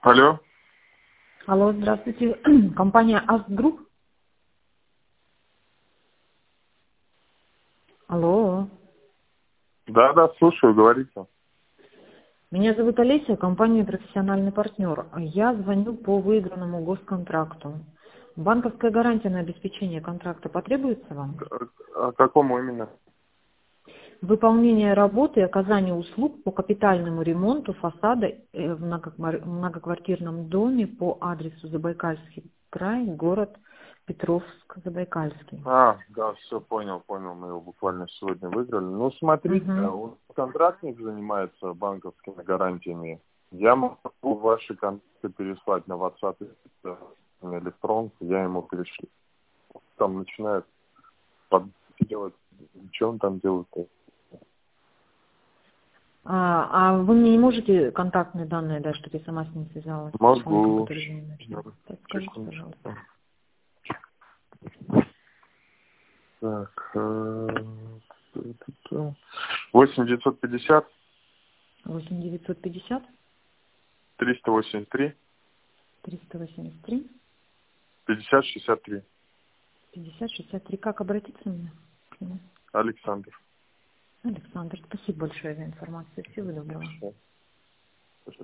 Алло. Алло, здравствуйте. Компания Астгрупп. Алло. Да, слушаю, говорите. Меня зовут Олеся, компания «Профессиональный партнер». Я звоню по выигранному госконтракту. Банковская гарантия на обеспечение контракта потребуется вам? А какому именно? Выполнение работы и оказание услуг по капитальному ремонту фасада в многоквартирном доме по адресу Забайкальский край, город Петровск-Забайкальский. Да, все, понял, мы его буквально сегодня выиграли. Ну, смотрите, Угу. контрактник занимается банковскими гарантиями. Я могу ваши контакты переслать на WhatsApp на электронку, я ему перешлю. Там начинает делать, что он там делает. А вы мне не можете контактные данные дать, чтобы я сама с ним связалась? Могу. Он который занимается. Так, скажите, пожалуйста. Так, 8950 8 950 383 383 5063. 5063. Как обратиться мне к нему? Александр. Александр, спасибо большое за информацию. Всего доброго.